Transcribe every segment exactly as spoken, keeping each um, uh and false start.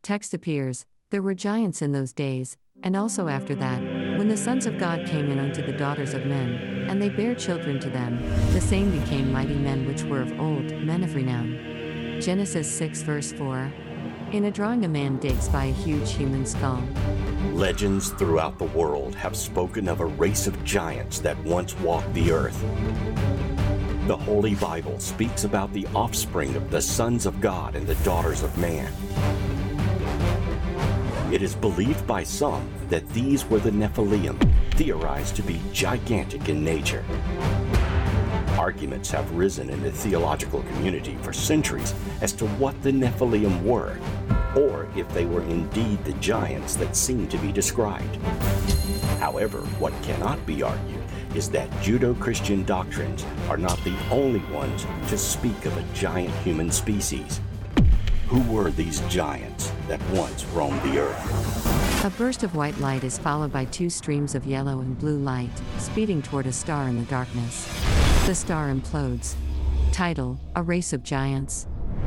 text appears, "There were giants in those days, and also after that, when the sons of God came in unto the daughters of men, and they bare children to them, the same became mighty men which were of old, men of renown." Genesis six verse four. In a drawing, a man digs by a huge human skull. Legends throughout the world have spoken of a race of giants that once walked the earth. The Holy Bible speaks about the offspring of the sons of God and the daughters of man. It is believed by some that these were the Nephilim, theorized to be gigantic in nature. Arguments have risen in the theological community for centuries as to what the Nephilim were, or if they were indeed the giants that seem to be described. However, what cannot be argued is that Judeo-Christian doctrines are not the only ones to speak of a giant human species. Who were these giants that once roamed the earth? A burst of white light is followed by two streams of yellow and blue light, speeding toward a star in the darkness. The star implodes. Title: A Race of Giants.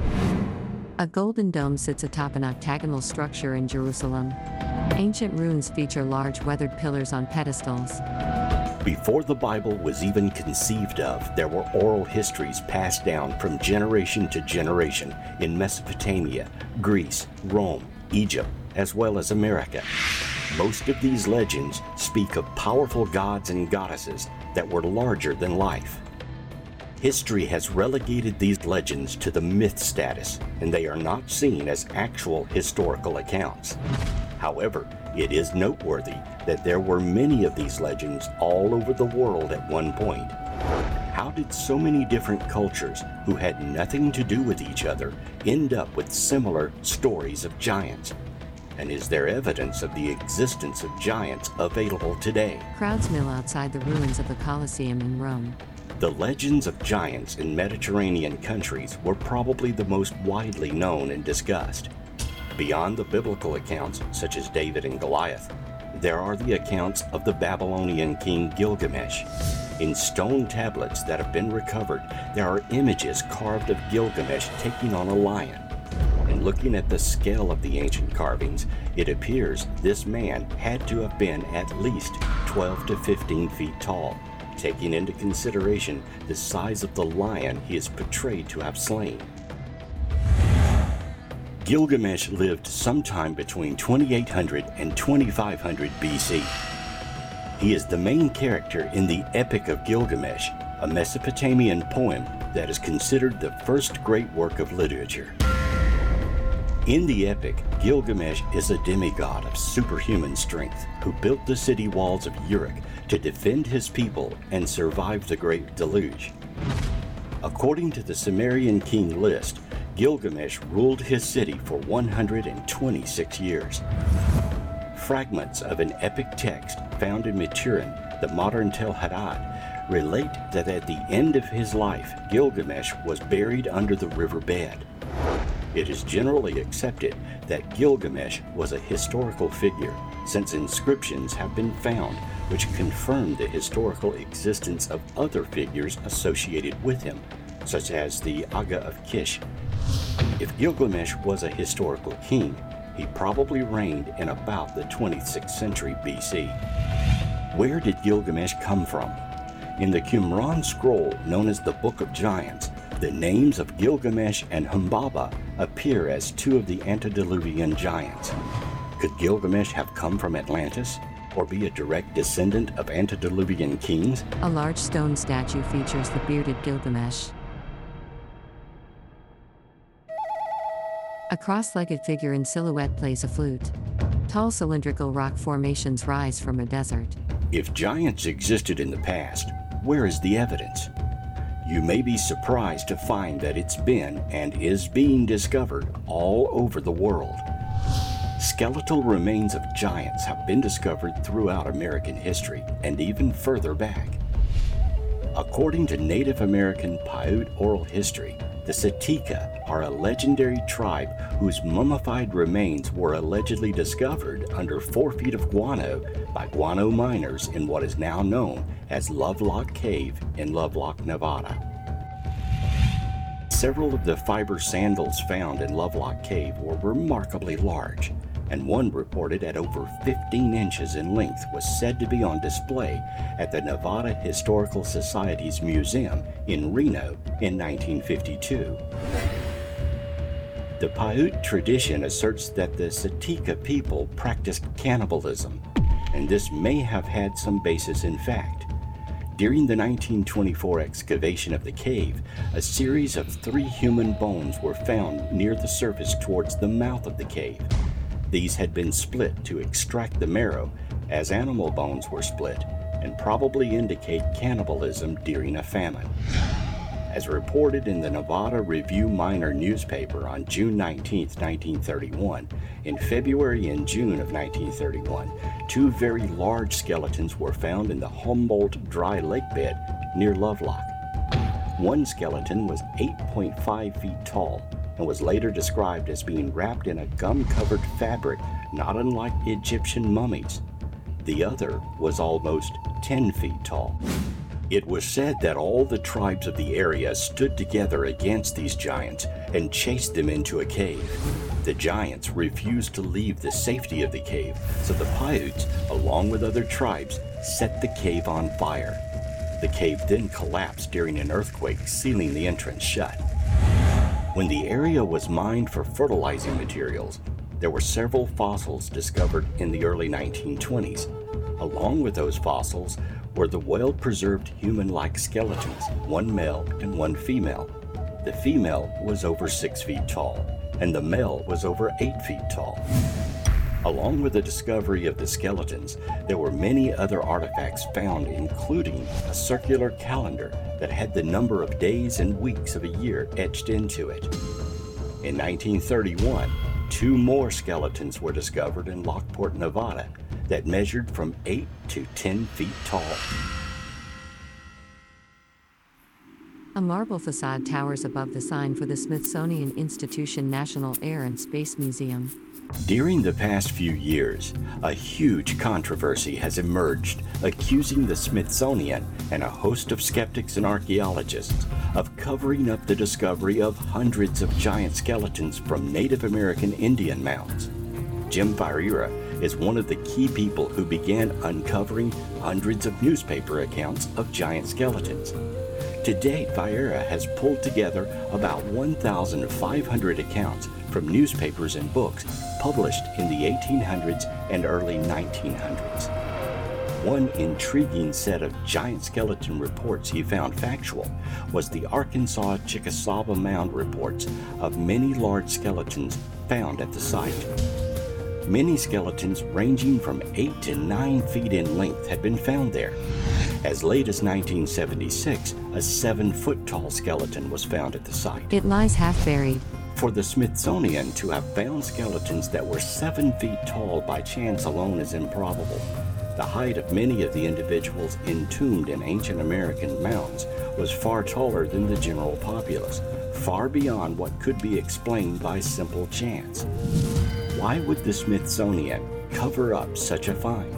A golden dome sits atop an octagonal structure in Jerusalem. Ancient ruins feature large weathered pillars on pedestals. Before the Bible was even conceived of, there were oral histories passed down from generation to generation in Mesopotamia, Greece, Rome, Egypt, as well as America. Most of these legends speak of powerful gods and goddesses that were larger than life. History has relegated these legends to the myth status, and they are not seen as actual historical accounts. However, it is noteworthy that there were many of these legends all over the world at one point. How did so many different cultures who had nothing to do with each other end up with similar stories of giants? And is there evidence of the existence of giants available today? Crowds mill outside the ruins of the Colosseum in Rome. The legends of giants in Mediterranean countries were probably the most widely known and discussed. Beyond the biblical accounts, such as David and Goliath, there are the accounts of the Babylonian king Gilgamesh. In stone tablets that have been recovered, there are images carved of Gilgamesh taking on a lion. And looking at the scale of the ancient carvings, it appears this man had to have been at least twelve to fifteen feet tall, taking into consideration the size of the lion he is portrayed to have slain. Gilgamesh lived sometime between twenty-eight hundred and twenty-five hundred B C. He is the main character in the Epic of Gilgamesh, a Mesopotamian poem that is considered the first great work of literature. In the epic, Gilgamesh is a demigod of superhuman strength who built the city walls of Uruk to defend his people and survive the Great Deluge. According to the Sumerian king list, Gilgamesh ruled his city for one hundred twenty-six years. Fragments of an epic text found in Maturin, the modern Tel Hadad, relate that at the end of his life, Gilgamesh was buried under the riverbed. It is generally accepted that Gilgamesh was a historical figure, since inscriptions have been found which confirm the historical existence of other figures associated with him, such as the Aga of Kish. If Gilgamesh was a historical king, he probably reigned in about the twenty-sixth century B C. Where did Gilgamesh come from? In the Qumran scroll known as the Book of Giants, the names of Gilgamesh and Humbaba appear as two of the antediluvian giants. Could Gilgamesh have come from Atlantis, or be a direct descendant of antediluvian kings? A large stone statue features the bearded Gilgamesh. A cross-legged figure in silhouette plays a flute. Tall cylindrical rock formations rise from a desert. If giants existed in the past, where is the evidence? You may be surprised to find that it's been and is being discovered all over the world. Skeletal remains of giants have been discovered throughout American history and even further back. According to Native American Paiute oral history, the Sitka are a legendary tribe whose mummified remains were allegedly discovered under four feet of guano by guano miners in what is now known as Lovelock Cave in Lovelock, Nevada. Several of the fiber sandals found in Lovelock Cave were remarkably large, and one reported at over fifteen inches in length was said to be on display at the Nevada Historical Society's museum in Reno in nineteen fifty-two. The Paiute tradition asserts that the Sitka people practiced cannibalism, and this may have had some basis in fact. During the nineteen twenty-four excavation of the cave, a series of three human bones were found near the surface towards the mouth of the cave. These had been split to extract the marrow, as animal bones were split, and probably indicate cannibalism during a famine. As reported in the Nevada Review-Minor newspaper on June nineteenth, nineteen thirty-one, in February and June of nineteen thirty-one, two very large skeletons were found in the Humboldt dry lake bed near Lovelock. One skeleton was eight point five feet tall and was later described as being wrapped in a gum-covered fabric not unlike Egyptian mummies. The other was almost ten feet tall. It was said that all the tribes of the area stood together against these giants and chased them into a cave. The giants refused to leave the safety of the cave, so the Paiutes, along with other tribes, set the cave on fire. The cave then collapsed during an earthquake, sealing the entrance shut. When the area was mined for fertilizing materials, there were several fossils discovered in the early nineteen twenties. Along with those fossils were the well-preserved human-like skeletons, one male and one female. The female was over six feet tall, and the male was over eight feet tall. Along with the discovery of the skeletons, there were many other artifacts found, including a circular calendar that had the number of days and weeks of a year etched into it. In nineteen thirty-one, two more skeletons were discovered in Lockport, Nevada, that measured from eight to ten feet tall. A marble facade towers above the sign for the Smithsonian Institution National Air and Space Museum. During the past few years, a huge controversy has emerged accusing the Smithsonian and a host of skeptics and archaeologists of covering up the discovery of hundreds of giant skeletons from Native American Indian mounds. Jim Ferreira is one of the key people who began uncovering hundreds of newspaper accounts of giant skeletons. To date, Ferreira has pulled together about one thousand five hundred accounts from newspapers and books published in the eighteen hundreds and early nineteen hundreds. One intriguing set of giant skeleton reports he found factual was the Arkansas Chickasaw Mound reports of many large skeletons found at the site. Many skeletons ranging from eight to nine feet in length had been found there. As late as nineteen seventy-six, a seven-foot-tall skeleton was found at the site. It lies half buried. For the Smithsonian to have found skeletons that were seven feet tall by chance alone is improbable. The height of many of the individuals entombed in ancient American mounds was far taller than the general populace, far beyond what could be explained by simple chance. Why would the Smithsonian cover up such a find?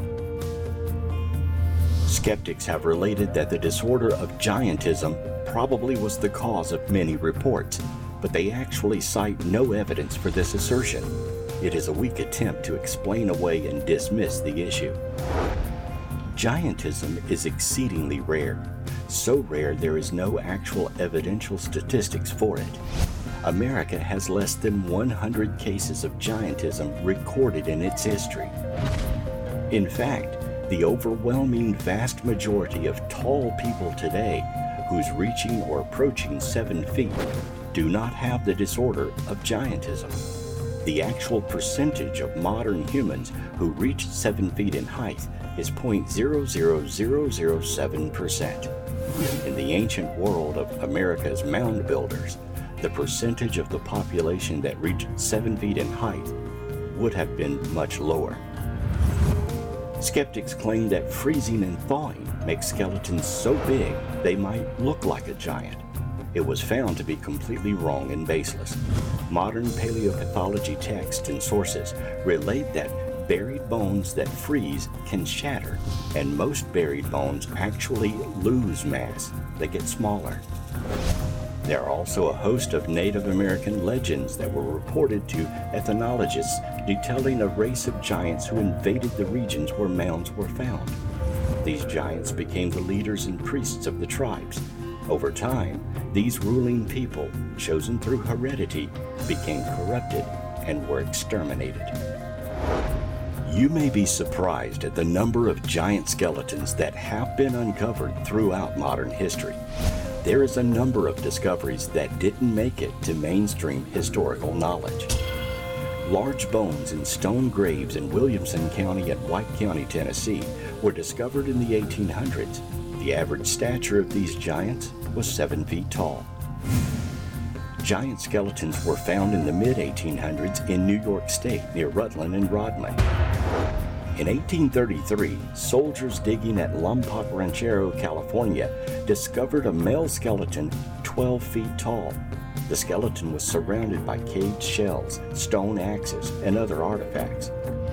Skeptics have related that the disorder of giantism probably was the cause of many reports, but they actually cite no evidence for this assertion. It is a weak attempt to explain away and dismiss the issue. Giantism is exceedingly rare, so rare there is no actual evidential statistics for it. America has less than one hundred cases of giantism recorded in its history. In fact, the overwhelming vast majority of tall people today who's reaching or approaching seven feet do not have the disorder of giantism. The actual percentage of modern humans who reach seven feet in height is zero point zero zero zero zero seven percent. In the ancient world of America's mound builders, the percentage of the population that reached seven feet in height would have been much lower. Skeptics claim that freezing and thawing make skeletons so big they might look like a giant. It was found to be completely wrong and baseless. Modern paleopathology texts and sources relate that buried bones that freeze can shatter, and most buried bones actually lose mass. They get smaller. There are also a host of Native American legends that were reported to ethnologists detailing a race of giants who invaded the regions where mounds were found. These giants became the leaders and priests of the tribes. Over time, these ruling people, chosen through heredity, became corrupted and were exterminated. You may be surprised at the number of giant skeletons that have been uncovered throughout modern history. There is a number of discoveries that didn't make it to mainstream historical knowledge. Large bones in stone graves in Williamson County and White County, Tennessee, were discovered in the eighteen hundreds. The average stature of these giants was seven feet tall. Giant skeletons were found in the mid eighteen hundreds in New York State near Rutland and Rodman. In eighteen thirty-three, soldiers digging at Lompoc Ranchero, California, discovered a male skeleton twelve feet tall. The skeleton was surrounded by caged shells, stone axes, and other artifacts.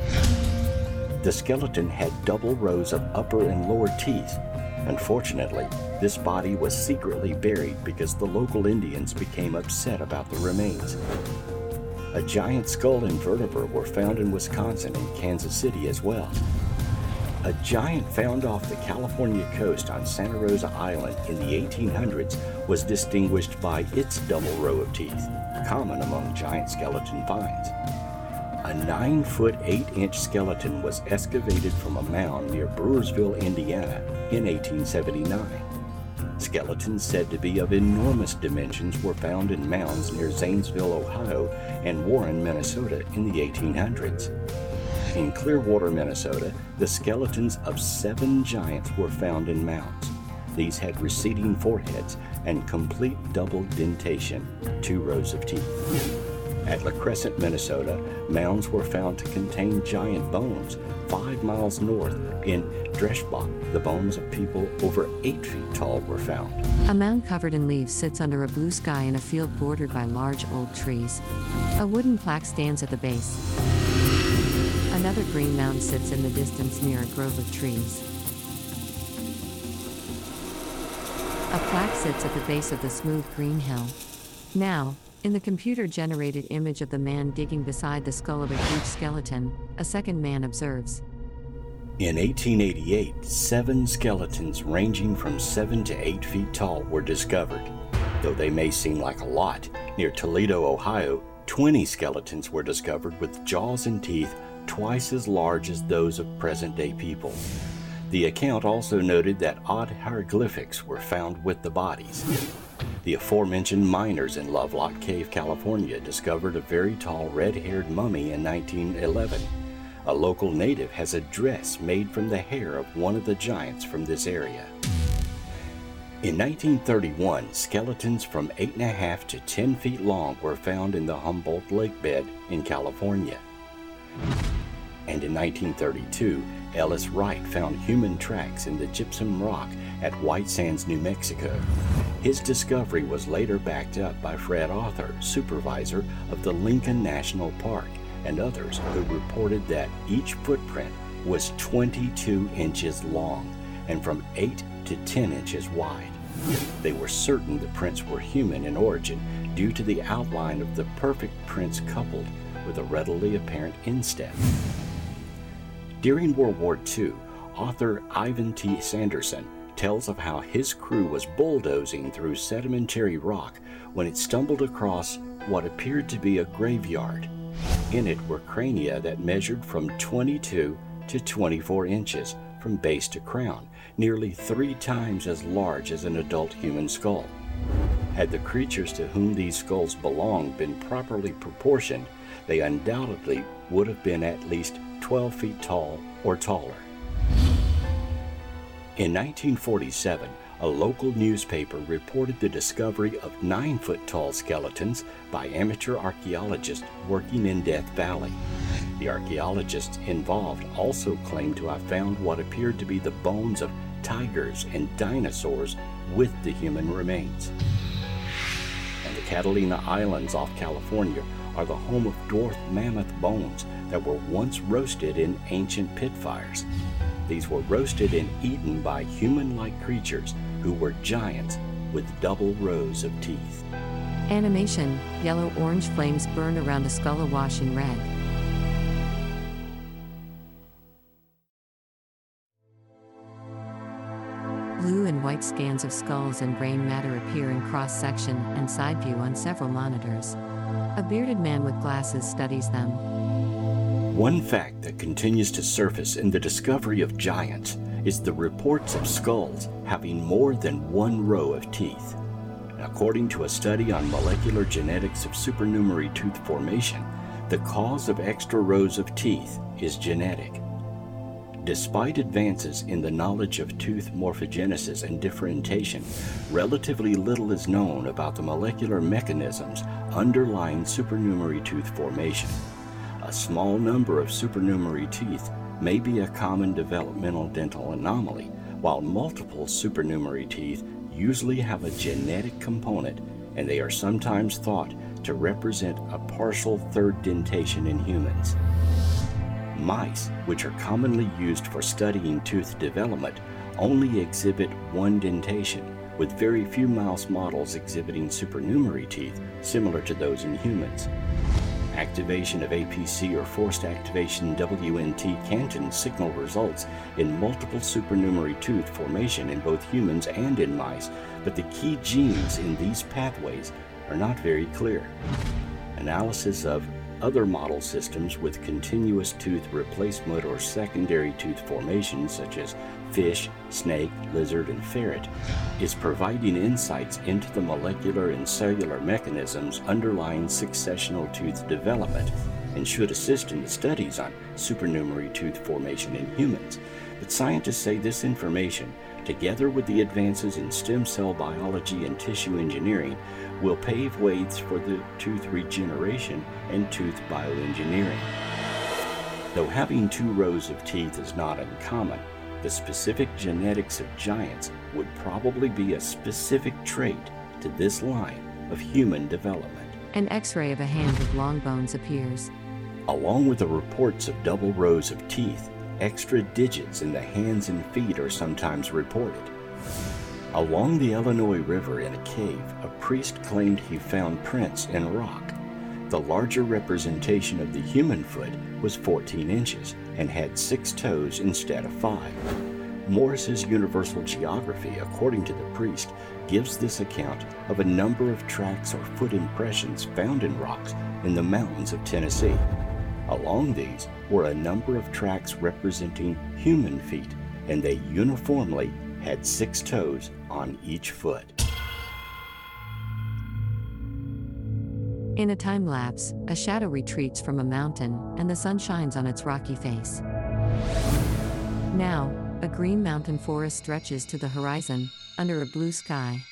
The skeleton had double rows of upper and lower teeth. Unfortunately, this body was secretly buried because the local Indians became upset about the remains. A giant skull and vertebra were found in Wisconsin and Kansas City as well. A giant found off the California coast on Santa Rosa Island in the eighteen hundreds was distinguished by its double row of teeth, common among giant skeleton finds. A nine foot eight inch skeleton was excavated from a mound near Brewersville, Indiana in eighteen seventy-nine. Skeletons said to be of enormous dimensions were found in mounds near Zanesville, Ohio, and Warren, Minnesota in the eighteen hundreds. In Clearwater, Minnesota, the skeletons of seven giants were found in mounds. These had receding foreheads and complete double dentation, two rows of teeth. At La Crescent, Minnesota, mounds were found to contain giant bones. Five miles north, in Dreschbach, the bones of people over eight feet tall were found. A mound covered in leaves sits under a blue sky in a field bordered by large old trees. A wooden plaque stands at the base. Another green mound sits in the distance near a grove of trees. A plaque sits at the base of the smooth green hill. Now, in the computer-generated image of the man digging beside the skull of a huge skeleton, a second man observes. In eighteen eighty-eight, seven skeletons ranging from seven to eight feet tall were discovered. Though they may seem like a lot, near Toledo, Ohio, twenty skeletons were discovered with jaws and teeth twice as large as those of present-day people. The account also noted that odd hieroglyphics were found with the bodies. The aforementioned miners in Lovelock Cave, California, discovered a very tall red-haired mummy in nineteen eleven. A local native has a dress made from the hair of one of the giants from this area. In nineteen thirty-one, skeletons from eight and a half to ten feet long were found in the Humboldt Lake bed in California. And in nineteen thirty-two, Ellis Wright found human tracks in the gypsum rock at White Sands, New Mexico. His discovery was later backed up by Fred Arthur, supervisor of the Lincoln National Park, and others who reported that each footprint was twenty-two inches long and from eight to ten inches wide. They were certain the prints were human in origin due to the outline of the perfect prints coupled with a readily apparent instep. During World War Two, author Ivan T. Sanderson tells of how his crew was bulldozing through sedimentary rock when it stumbled across what appeared to be a graveyard. In it were crania that measured from twenty-two to twenty-four inches from base to crown, nearly three times as large as an adult human skull. Had the creatures to whom these skulls belonged been properly proportioned, they undoubtedly would have been at least twelve feet tall or taller. In nineteen forty-seven, a local newspaper reported the discovery of nine-foot-tall skeletons by amateur archaeologists working in Death Valley. The archaeologists involved also claimed to have found what appeared to be the bones of tigers and dinosaurs with the human remains. And the Catalina Islands off California are the home of dwarf mammoth bones that were once roasted in ancient pit fires. These were roasted and eaten by human-like creatures who were giants with double rows of teeth. Animation: yellow-orange flames burn around a skull awash in red. Blue and white scans of skulls and brain matter appear in cross-section and side view on several monitors. A bearded man with glasses studies them. One fact that continues to surface in the discovery of giants is the reports of skulls having more than one row of teeth. According to a study on molecular genetics of supernumerary tooth formation, the cause of extra rows of teeth is genetic. Despite advances in the knowledge of tooth morphogenesis and differentiation, relatively little is known about the molecular mechanisms underlying supernumerary tooth formation. A small number of supernumerary teeth may be a common developmental dental anomaly, while multiple supernumerary teeth usually have a genetic component, and they are sometimes thought to represent a partial third dentation in humans. Mice, which are commonly used for studying tooth development, only exhibit one dentation, with very few mouse models exhibiting supernumerary teeth similar to those in humans. Activation of A P C or forced activation W N T Canton signal results in multiple supernumerary tooth formation in both humans and in mice, but the key genes in these pathways are not very clear. Analysis of other model systems with continuous tooth replacement or secondary tooth formation, such as fish, snake, lizard, and ferret, is providing insights into the molecular and cellular mechanisms underlying successional tooth development and should assist in the studies on supernumerary tooth formation in humans. But scientists say this information, together with the advances in stem cell biology and tissue engineering, will pave ways for the tooth regeneration and tooth bioengineering. Though having two rows of teeth is not uncommon, the specific genetics of giants would probably be a specific trait to this line of human development. An X-ray of a hand with long bones appears. Along with the reports of double rows of teeth, extra digits in the hands and feet are sometimes reported. Along the Illinois River in a cave, a priest claimed he found prints in rock. The larger representation of the human foot was fourteen inches and had six toes instead of five. Morris's Universal Geography, according to the priest, gives this account of a number of tracks or foot impressions found in rocks in the mountains of Tennessee. Along these were a number of tracks representing human feet, and they uniformly had six toes on each foot. In a time lapse, a shadow retreats from a mountain, and the sun shines on its rocky face. Now, a green mountain forest stretches to the horizon, under a blue sky.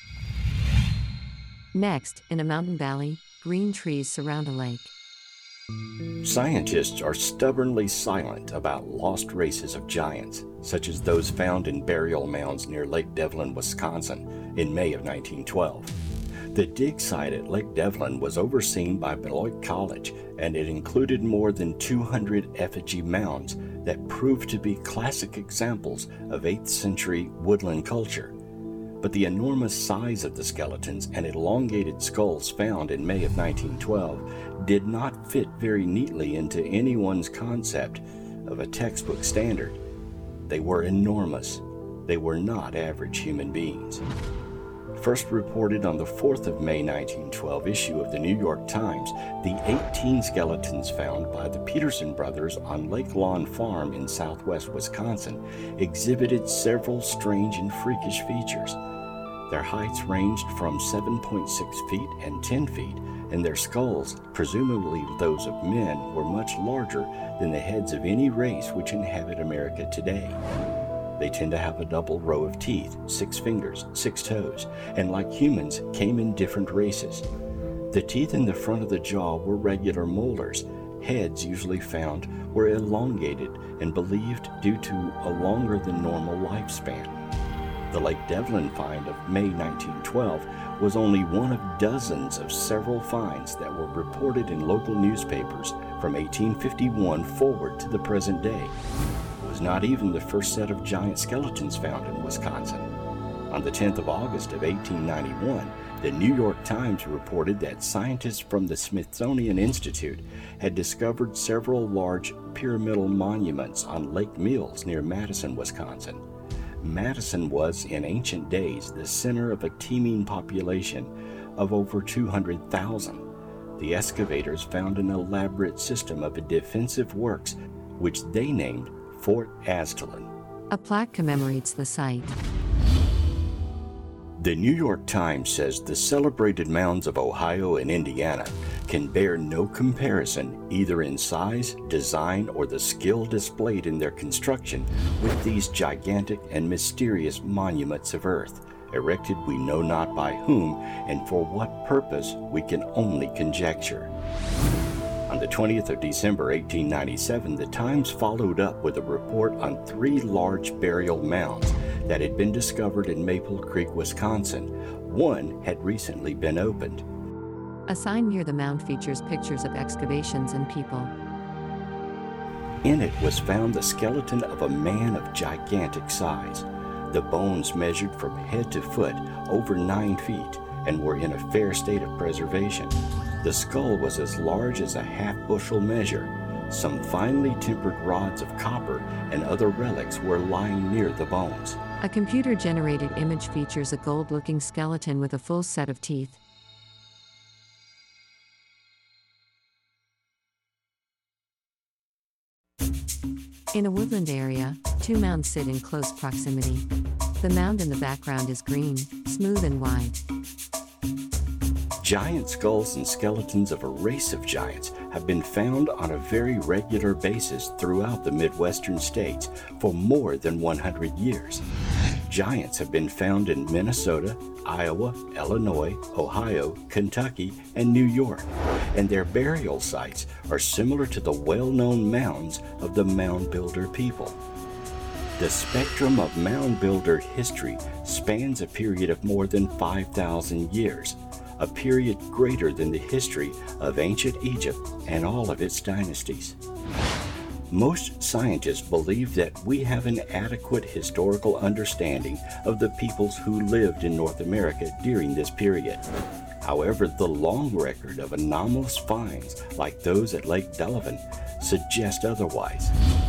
Next, in a mountain valley, green trees surround a lake. Scientists are stubbornly silent about lost races of giants, such as those found in burial mounds near Lake Devlin, Wisconsin, in May of nineteen twelve. The dig site at Lake Devlin was overseen by Beloit College, and it included more than two hundred effigy mounds that proved to be classic examples of eighth century woodland culture. But the enormous size of the skeletons and elongated skulls found in May of nineteen twelve did not fit very neatly into anyone's concept of a textbook standard. They were enormous. They were not average human beings. First reported on the fourth of May nineteen twelve issue of the New York Times, the eighteen skeletons found by the Peterson brothers on Lake Lawn Farm in southwest Wisconsin exhibited several strange and freakish features. Their heights ranged from seven point six feet and ten feet, and their skulls, presumably those of men, were much larger than the heads of any race which inhabit America today. They tend to have a double row of teeth, six fingers, six toes, and like humans, came in different races. The teeth in the front of the jaw were regular molars. Heads usually found were elongated and believed due to a longer than normal lifespan. The Lake Devlin find of May nineteen twelve was only one of dozens of several finds that were reported in local newspapers from eighteen fifty-one forward to the present day. It was not even the first set of giant skeletons found in Wisconsin. On the tenth of August of eighteen ninety-one, the New York Times reported that scientists from the Smithsonian Institute had discovered several large pyramidal monuments on Lake Mills near Madison, Wisconsin. Madison was, in ancient days, the center of a teeming population of over two hundred thousand. The excavators found an elaborate system of defensive works, which they named Fort Aztalan. A plaque commemorates the site. The New York Times says the celebrated mounds of Ohio and Indiana can bear no comparison either in size, design, or the skill displayed in their construction with these gigantic and mysterious monuments of earth, erected we know not by whom and for what purpose we can only conjecture. On the twentieth of December eighteen ninety-seven, the Times followed up with a report on three large burial mounds that had been discovered in Maple Creek, Wisconsin. One had recently been opened. A sign near the mound features pictures of excavations and people. In it was found the skeleton of a man of gigantic size. The bones measured from head to foot over nine feet and were in a fair state of preservation. The skull was as large as a half-bushel measure. Some finely tempered rods of copper and other relics were lying near the bones. A computer-generated image features a gold-looking skeleton with a full set of teeth. In a woodland area, two mounds sit in close proximity. The mound in the background is green, smooth and wide. Giant skulls and skeletons of a race of giants have been found on a very regular basis throughout the Midwestern states for more than one hundred years. Giants have been found in Minnesota, Iowa, Illinois, Ohio, Kentucky, and New York, and their burial sites are similar to the well-known mounds of the Mound Builder people. The spectrum of Mound Builder history spans a period of more than five thousand years, a period greater than the history of ancient Egypt and all of its dynasties. Most scientists believe that we have an adequate historical understanding of the peoples who lived in North America during this period. However, the long record of anomalous finds like those at Lake Delavan suggest otherwise.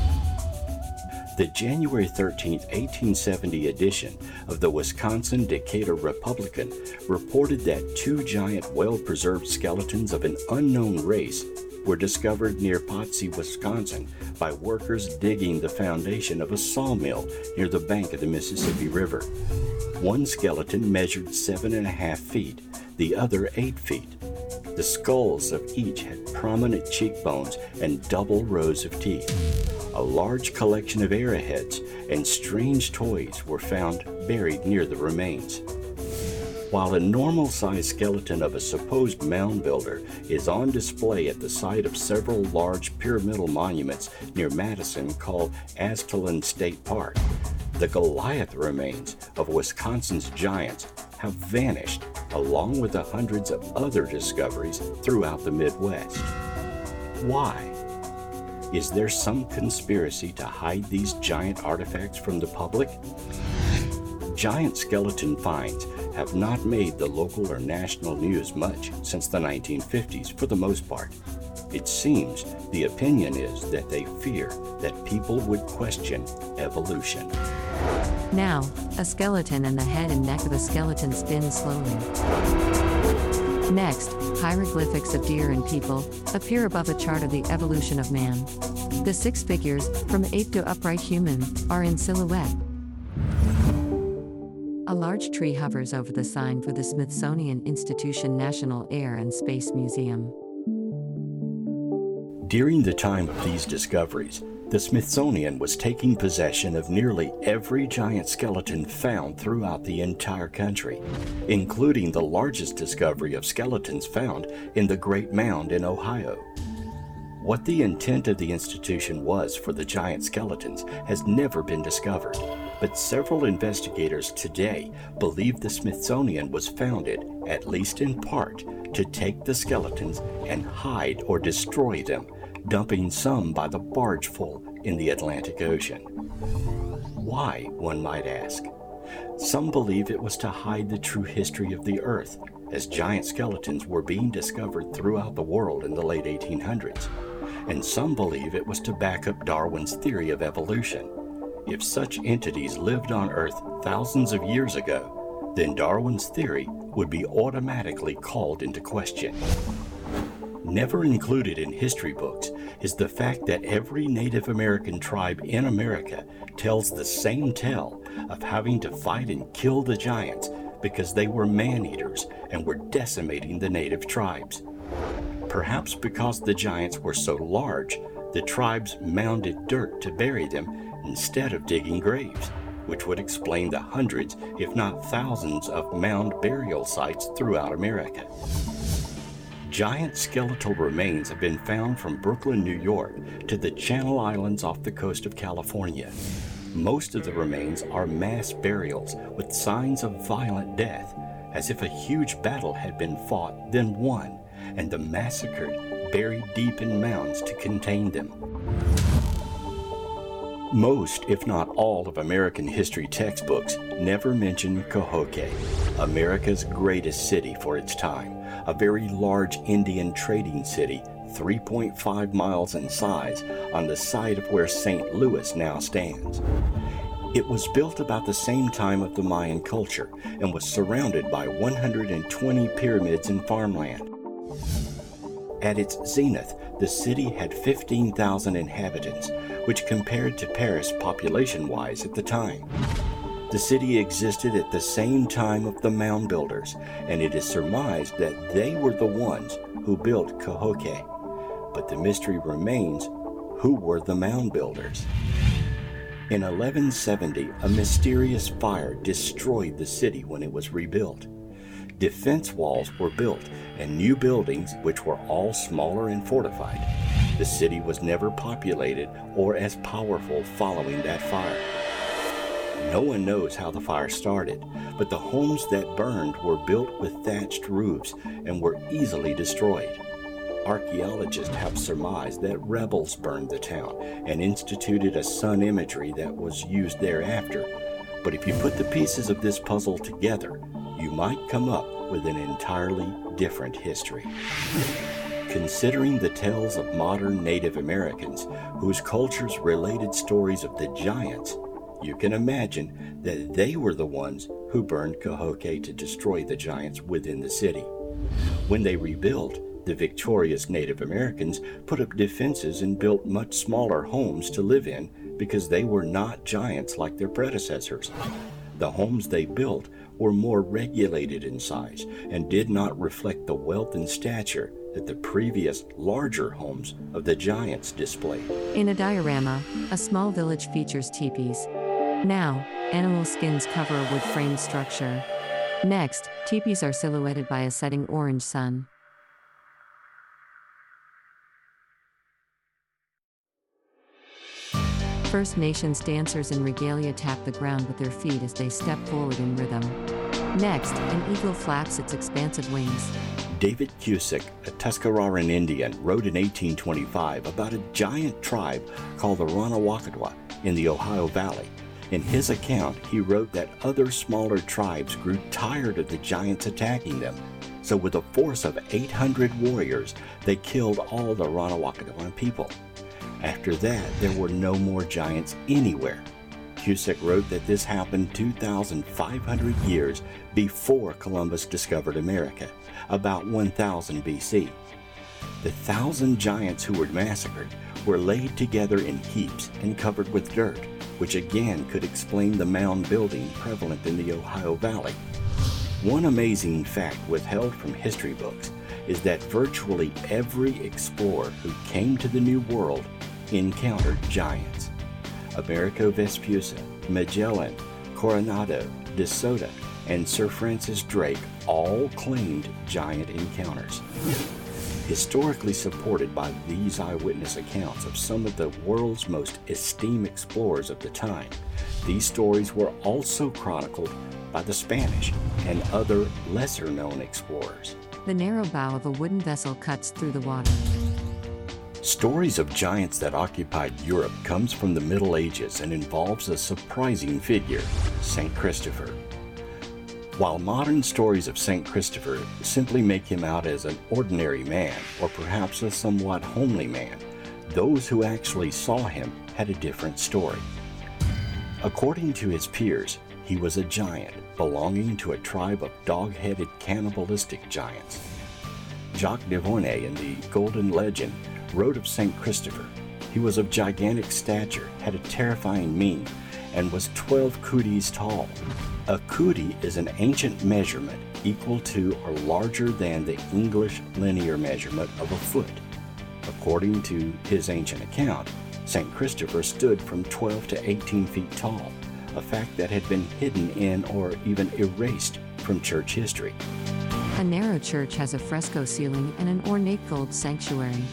The January thirteenth, eighteen seventy edition of the Wisconsin Decatur Republican reported that two giant well-preserved skeletons of an unknown race were discovered near Potsy, Wisconsin, by workers digging the foundation of a sawmill near the bank of the Mississippi River. One skeleton measured seven and a half feet, the other eight feet. The skulls of each had prominent cheekbones and double rows of teeth. A large collection of arrowheads and strange toys were found buried near the remains. While a normal-sized skeleton of a supposed mound builder is on display at the site of several large pyramidal monuments near Madison called Aztalan State Park, the Goliath remains of Wisconsin's giants have vanished, along with the hundreds of other discoveries throughout the Midwest. Why? Is there some conspiracy to hide these giant artifacts from the public? Giant skeleton finds have not made the local or national news much since the nineteen fifties for the most part. It seems the opinion is that they fear that people would question evolution. Now, a skeleton and the head and neck of a skeleton spin slowly. Next, hieroglyphics of deer and people appear above a chart of the evolution of man. The six figures, from ape to upright human, are in silhouette. A large tree hovers over the sign for the Smithsonian Institution National Air and Space Museum. During the time of these discoveries, the Smithsonian was taking possession of nearly every giant skeleton found throughout the entire country, including the largest discovery of skeletons found in the Great Mound in Ohio. What the intent of the institution was for the giant skeletons has never been discovered, but several investigators today believe the Smithsonian was founded, at least in part, to take the skeletons and hide or destroy them, dumping some by the bargeful in the Atlantic Ocean. Why, one might ask? Some believe it was to hide the true history of the Earth, as giant skeletons were being discovered throughout the world in the late eighteen hundreds. And some believe it was to back up Darwin's theory of evolution. If such entities lived on Earth thousands of years ago, then Darwin's theory would be automatically called into question. Never included in history books is the fact that every Native American tribe in America tells the same tale of having to fight and kill the giants because they were man-eaters and were decimating the native tribes. Perhaps because the giants were so large, the tribes mounded dirt to bury them instead of digging graves, which would explain the hundreds, if not thousands, of mound burial sites throughout America. Giant skeletal remains have been found from Brooklyn, New York, to the Channel Islands off the coast of California. Most of the remains are mass burials with signs of violent death, as if a huge battle had been fought, then won, and the massacred buried deep in mounds to contain them. Most, if not all, of American history textbooks never mention Cahokia, America's greatest city for its time, a very large Indian trading city, three point five miles in size, on the site of where Saint Louis now stands. It was built about the same time of the Mayan culture and was surrounded by one hundred twenty pyramids and farmland. At its zenith, the city had fifteen thousand inhabitants, which compared to Paris population-wise at the time. The city existed at the same time of the mound builders, and it is surmised that they were the ones who built Cahokia. But the mystery remains, who were the mound builders? In eleven seventy, a mysterious fire destroyed the city when it was rebuilt. Defense walls were built and new buildings, which were all smaller and fortified. The city was never populated or as powerful following that fire. No one knows how the fire started, but the homes that burned were built with thatched roofs and were easily destroyed. Archaeologists have surmised that rebels burned the town and instituted a sun imagery that was used thereafter. But if you put the pieces of this puzzle together, you might come up with an entirely different history. Considering the tales of modern Native Americans, whose cultures related stories of the giants, you can imagine that they were the ones who burned Cahokia to destroy the giants within the city. When they rebuilt, the victorious Native Americans put up defenses and built much smaller homes to live in because they were not giants like their predecessors. The homes they built were more regulated in size and did not reflect the wealth and stature that the previous larger homes of the giants displayed. In a diorama, a small village features teepees. Now, animal skins cover a wood-framed structure. Next, teepees are silhouetted by a setting orange sun. First Nations dancers in regalia tap the ground with their feet as they step forward in rhythm. Next, an eagle flaps its expansive wings. David Cusick, a Tuscaroran Indian, wrote in eighteen twenty-five about a giant tribe called the Ronawakadwa in the Ohio Valley. In his account, he wrote that other smaller tribes grew tired of the giants attacking them. So with a force of eight hundred warriors, they killed all the Ronawakadwan people. After that, there were no more giants anywhere. Cusick wrote that this happened two thousand five hundred years before Columbus discovered America, about one thousand B C. The thousand giants who were massacred were laid together in heaps and covered with dirt, which again could explain the mound building prevalent in the Ohio Valley. One amazing fact withheld from history books is that virtually every explorer who came to the New World encountered giants. Amerigo Vespucci, Magellan, Coronado, De Soto, and Sir Francis Drake all claimed giant encounters. Historically supported by these eyewitness accounts of some of the world's most esteemed explorers of the time, these stories were also chronicled by the Spanish and other lesser-known explorers. The narrow bow of a wooden vessel cuts through the water. Stories of giants that occupied Europe comes from the Middle Ages and involves a surprising figure, Saint Christopher. While modern stories of Saint Christopher simply make him out as an ordinary man, or perhaps a somewhat homely man, those who actually saw him had a different story. According to his peers, he was a giant belonging to a tribe of dog-headed cannibalistic giants. Jacques de Volney in the Golden Legend wrote of Saint Christopher. He was of gigantic stature, had a terrifying mien, and was twelve cooties tall. A coodie is an ancient measurement equal to or larger than the English linear measurement of a foot. According to his ancient account, Saint Christopher stood from twelve to eighteen feet tall, a fact that had been hidden in or even erased from church history. A narrow church has a fresco ceiling and an ornate gold sanctuary.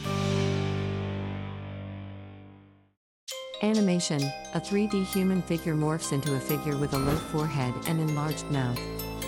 Animation: a three D human figure morphs into a figure with a low forehead and enlarged mouth.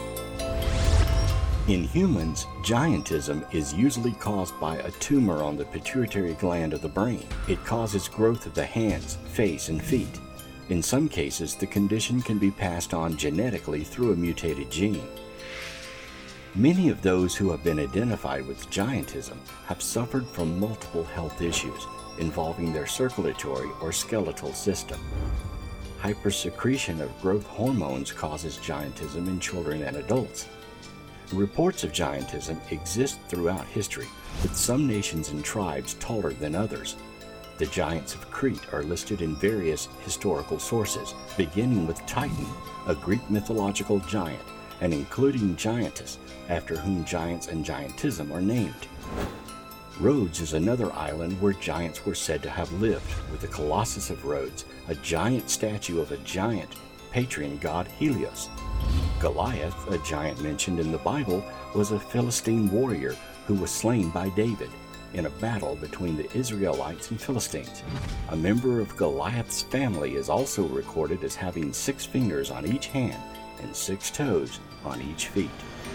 In humans, giantism is usually caused by a tumor on the pituitary gland of the brain. It causes growth of the hands, face, and feet. In some cases, the condition can be passed on genetically through a mutated gene. Many of those who have been identified with giantism have suffered from multiple health issues involving their circulatory or skeletal system. Hypersecretion of growth hormones causes giantism in children and adults. Reports of giantism exist throughout history, with some nations and tribes taller than others. The giants of Crete are listed in various historical sources, beginning with Titan, a Greek mythological giant, and including Giantus, after whom giants and giantism are named. Rhodes is another island where giants were said to have lived, with the Colossus of Rhodes, a giant statue of a giant patron god Helios. Goliath, a giant mentioned in the Bible, was a Philistine warrior who was slain by David in a battle between the Israelites and Philistines. A member of Goliath's family is also recorded as having six fingers on each hand and six toes on each feet.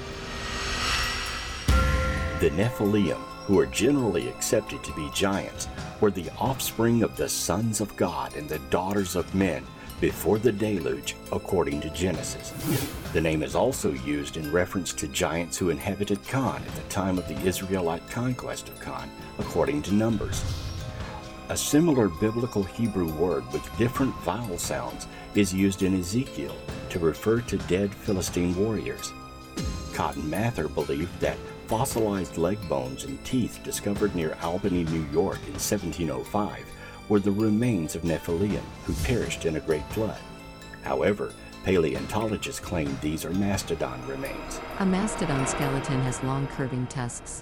The Nephilim, who are generally accepted to be giants, were the offspring of the sons of God and the daughters of men before the deluge, according to Genesis. The name is also used in reference to giants who inhabited Canaan at the time of the Israelite conquest of Canaan, according to Numbers. A similar biblical Hebrew word with different vowel sounds is used in Ezekiel to refer to dead Philistine warriors. Cotton Mather believed that fossilized leg bones and teeth discovered near Albany, New York in seventeen oh five were the remains of Nephilim who perished in a great flood. However, paleontologists claim these are mastodon remains. A mastodon skeleton has long curving tusks.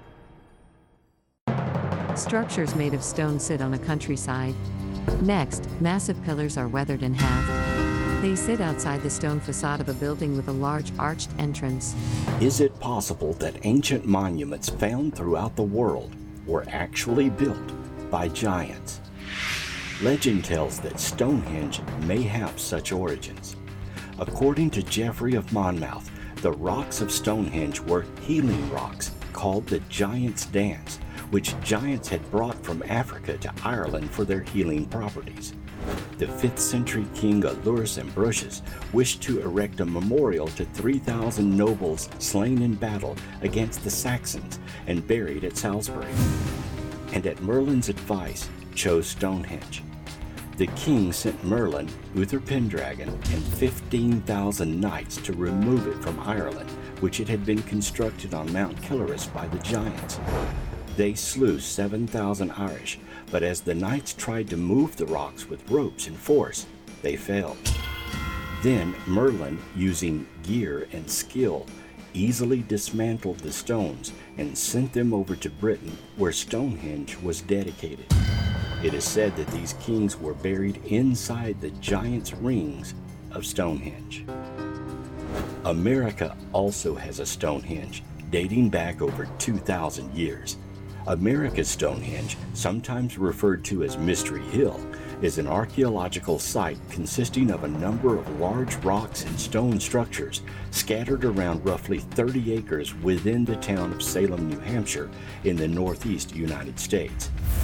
Structures made of stone sit on a countryside. Next, massive pillars are weathered in half. They sit outside the stone facade of a building with a large arched entrance. Is it possible that ancient monuments found throughout the world were actually built by giants? Legend tells that Stonehenge may have such origins. According to Geoffrey of Monmouth, the rocks of Stonehenge were healing rocks called the Giant's Dance, which giants had brought from Africa to Ireland for their healing properties. The fifth century king Aulus Ambrosius wished to erect a memorial to three thousand nobles slain in battle against the Saxons and buried at Salisbury, and at Merlin's advice chose Stonehenge. The king sent Merlin, Uther Pendragon, and fifteen thousand knights to remove it from Ireland, which it had been constructed on Mount Killarus by the giants. They slew seven thousand Irish, but as the knights tried to move the rocks with ropes and force, they failed. Then Merlin, using gear and skill, easily dismantled the stones and sent them over to Britain, where Stonehenge was dedicated. It is said that these kings were buried inside the giants' rings of Stonehenge. America also has a Stonehenge, dating back over two thousand years. America's Stonehenge, sometimes referred to as Mystery Hill, is an archaeological site consisting of a number of large rocks and stone structures scattered around roughly thirty acres within the town of Salem, New Hampshire, in the northeast United States.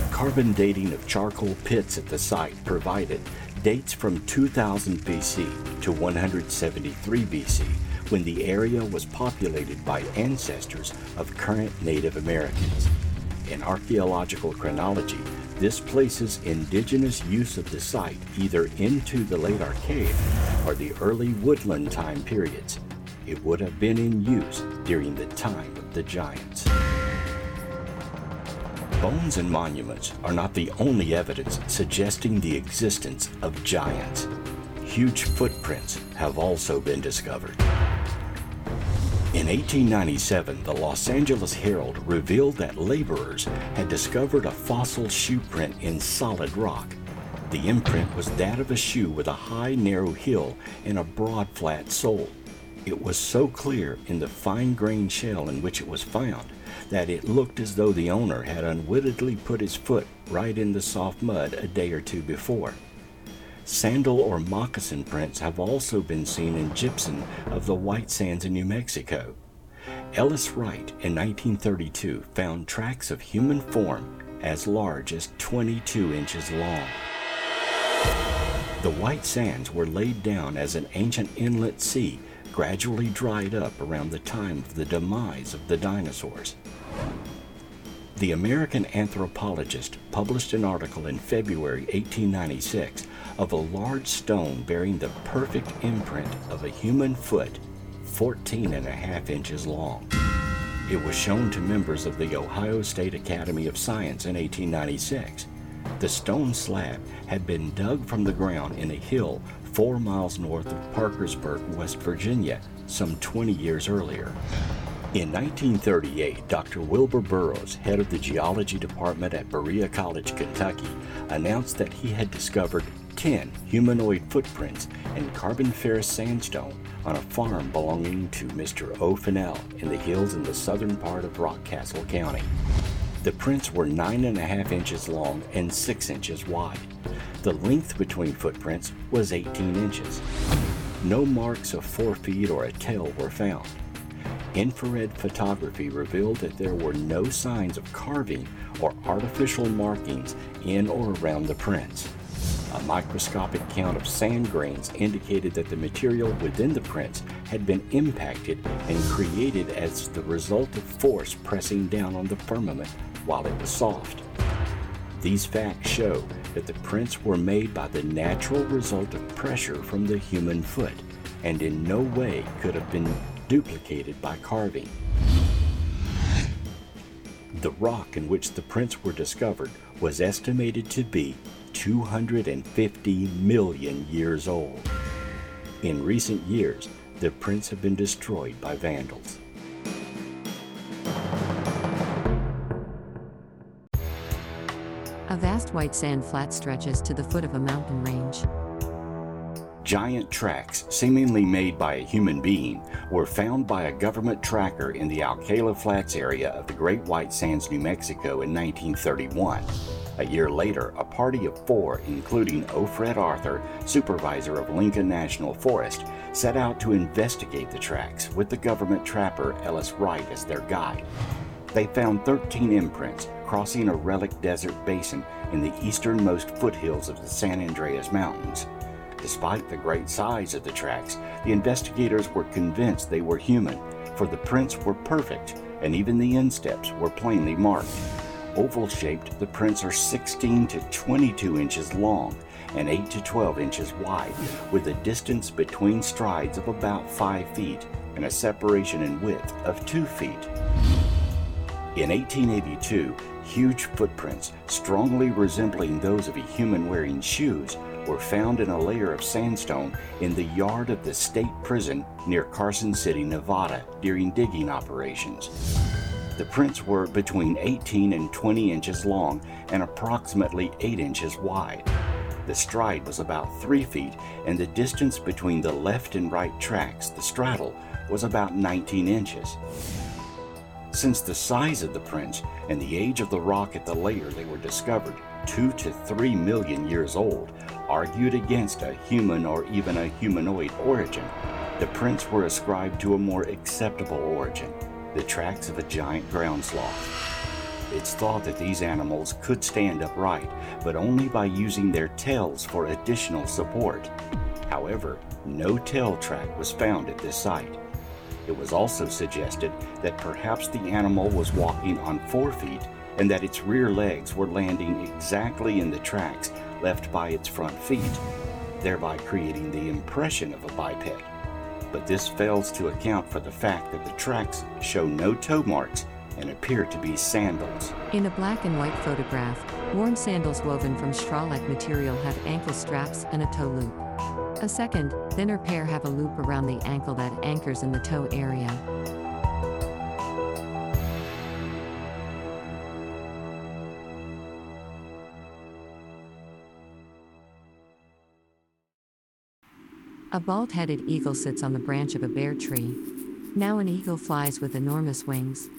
Carbon dating of charcoal pits at the site provided dates from two thousand B C to one hundred seventy-three B C, when the area was populated by ancestors of current Native Americans. In archaeological chronology, this places indigenous use of the site either into the late Archaic or the early woodland time periods. It would have been in use during the time of the giants. Bones and monuments are not the only evidence suggesting the existence of giants. Huge footprints have also been discovered. In eighteen ninety-seven, the Los Angeles Herald revealed that laborers had discovered a fossil shoe print in solid rock. The imprint was that of a shoe with a high, narrow heel and a broad, flat sole. It was so clear in the fine-grained shell in which it was found that it looked as though the owner had unwittingly put his foot right in the soft mud a day or two before. Sandal or moccasin prints have also been seen in gypsum of the White Sands in New Mexico. Ellis Wright in nineteen thirty-two found tracks of human form as large as twenty-two inches long. The White Sands were laid down as an ancient inlet sea gradually dried up around the time of the demise of the dinosaurs. The American anthropologist published an article in February eighteen ninety-six of a large stone bearing the perfect imprint of a human foot, fourteen and a half inches long. It was shown to members of the Ohio State Academy of Science in eighteen ninety-six. The stone slab had been dug from the ground in a hill four miles north of Parkersburg, West Virginia, some twenty years earlier. In nineteen thirty-eight, Doctor Wilbur Burroughs, head of the geology department at Berea College, Kentucky, announced that he had discovered ten humanoid footprints in Carboniferous sandstone on a farm belonging to Mister O. Fennell in the hills in the southern part of Rockcastle County. The prints were nine and a half inches long and six inches wide. The length between footprints was eighteen inches. No marks of forefeet or a tail were found. Infrared photography revealed that there were no signs of carving or artificial markings in or around the prints. A microscopic count of sand grains indicated that the material within the prints had been impacted and created as the result of force pressing down on the firmament while it was soft. These facts show that the prints were made by the natural result of pressure from the human foot and in no way could have been duplicated by carving. The rock in which the prints were discovered was estimated to be two hundred fifty million years old. In recent years, the prints have been destroyed by vandals. A vast white sand flat stretches to the foot of a mountain range. Giant tracks, seemingly made by a human being, were found by a government tracker in the Alcala Flats area of the Great White Sands, New Mexico in nineteen thirty-one. A year later, a party of four, including O. Fred Arthur, supervisor of Lincoln National Forest, set out to investigate the tracks with the government trapper Ellis Wright as their guide. They found thirteen imprints crossing a relic desert basin in the easternmost foothills of the San Andreas Mountains. Despite the great size of the tracks, the investigators were convinced they were human, for the prints were perfect and even the insteps were plainly marked. Oval-shaped, the prints are sixteen to twenty-two inches long and eight to twelve inches wide, with a distance between strides of about five feet and a separation in width of two feet. In eighteen eighty-two, huge footprints, strongly resembling those of a human wearing shoes, were found in a layer of sandstone in the yard of the state prison near Carson City, Nevada, during digging operations. The prints were between eighteen and twenty inches long and approximately eight inches wide. The stride was about three feet, and the distance between the left and right tracks, the straddle, was about nineteen inches. Since the size of the prints and the age of the rock at the layer they were discovered, two to three million years old, argued against a human or even a humanoid origin, the prints were ascribed to a more acceptable origin, the tracks of a giant ground sloth. It's thought that these animals could stand upright, but only by using their tails for additional support. However, no tail track was found at this site. It was also suggested that perhaps the animal was walking on four feet and that its rear legs were landing exactly in the tracks left by its front feet, thereby creating the impression of a biped. But this fails to account for the fact that the tracks show no toe marks and appear to be sandals. In a black and white photograph, worn sandals woven from straw-like material have ankle straps and a toe loop. A second, thinner pair have a loop around the ankle that anchors in the toe area. A bald-headed eagle sits on the branch of a bare tree. Now an eagle flies with enormous wings.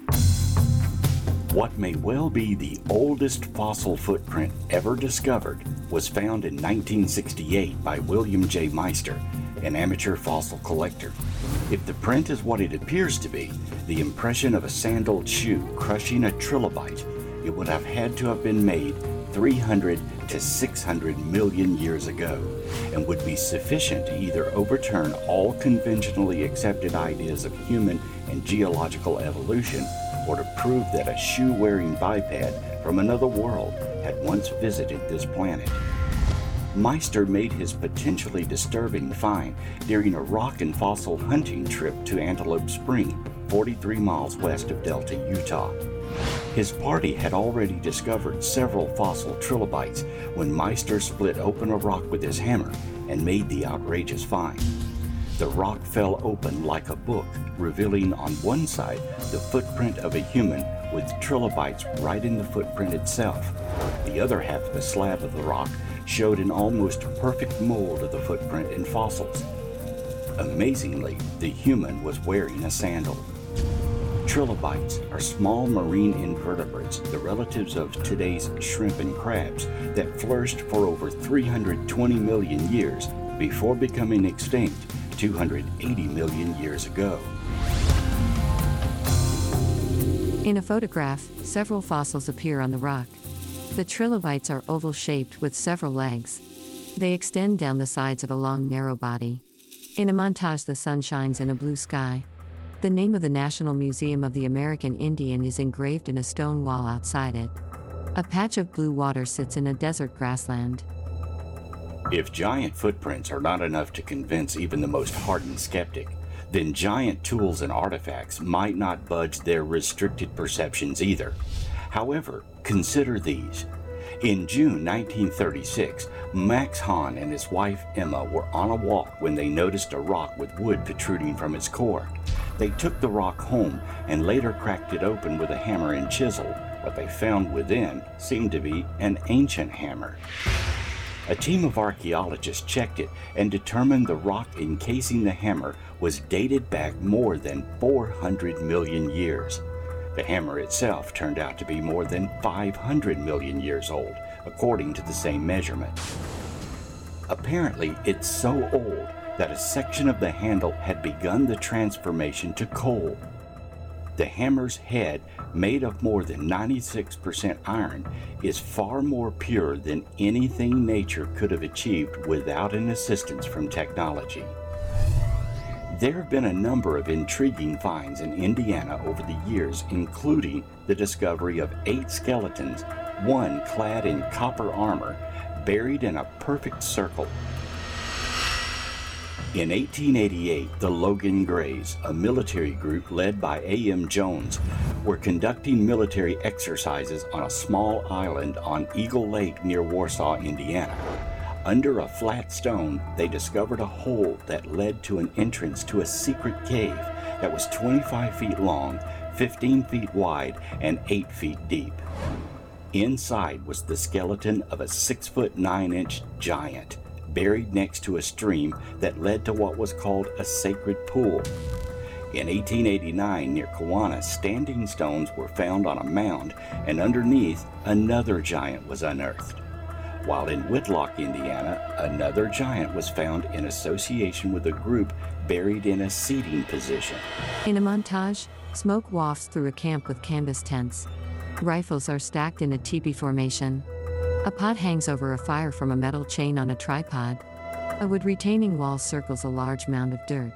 What may well be the oldest fossil footprint ever discovered was found in nineteen sixty-eight by William J. Meister, an amateur fossil collector. If the print is what it appears to be, the impression of a sandaled shoe crushing a trilobite, it would have had to have been made three hundred to six hundred million years ago, and would be sufficient to either overturn all conventionally accepted ideas of human and geological evolution, or to prove that a shoe-wearing biped from another world had once visited this planet. Meister made his potentially disturbing find during a rock and fossil hunting trip to Antelope Spring, forty-three miles west of Delta, Utah. His party had already discovered several fossil trilobites when Meister split open a rock with his hammer and made the outrageous find. The rock fell open like a book, revealing on one side the footprint of a human with trilobites right in the footprint itself. The other half of the slab of the rock showed an almost perfect mold of the footprint in fossils. Amazingly, the human was wearing a sandal. Trilobites are small marine invertebrates, the relatives of today's shrimp and crabs, that flourished for over three hundred twenty million years before becoming extinct two hundred eighty million years ago. In a photograph, several fossils appear on the rock. The trilobites are oval-shaped with several legs. They extend down the sides of a long, narrow body. In a montage, the sun shines in a blue sky. The name of the National Museum of the American Indian is engraved in a stone wall outside it. A patch of blue water sits in a desert grassland. If giant footprints are not enough to convince even the most hardened skeptic, then giant tools and artifacts might not budge their restricted perceptions either. However, consider these. In June nineteen thirty-six, Max Hahn and his wife Emma were on a walk when they noticed a rock with wood protruding from its core. They took the rock home and later cracked it open with a hammer and chisel. What they found within seemed to be an ancient hammer. A team of archaeologists checked it and determined the rock encasing the hammer was dated back more than four hundred million years. The hammer itself turned out to be more than five hundred million years old, according to the same measurement. Apparently, it's so old that a section of the handle had begun the transformation to coal. The hammer's head, made of more than ninety-six percent iron, is far more pure than anything nature could have achieved without an assistance from technology. There have been a number of intriguing finds in Indiana over the years, including the discovery of eight skeletons, one clad in copper armor, buried in a perfect circle. In eighteen eighty-eight, the Logan Greys, a military group led by A M Jones, were conducting military exercises on a small island on Eagle Lake near Warsaw, Indiana. Under a flat stone, they discovered a hole that led to an entrance to a secret cave that was twenty-five feet long, fifteen feet wide, and eight feet deep. Inside was the skeleton of a six foot nine inch giant, buried next to a stream that led to what was called a sacred pool. In eighteen eighty-nine, near Kewanna, standing stones were found on a mound, and underneath, another giant was unearthed. While in Whitlock, Indiana, another giant was found in association with a group buried in a seating position. In a montage, smoke wafts through a camp with canvas tents. Rifles are stacked in a teepee formation. A pot hangs over a fire from a metal chain on a tripod. A wood retaining wall circles a large mound of dirt.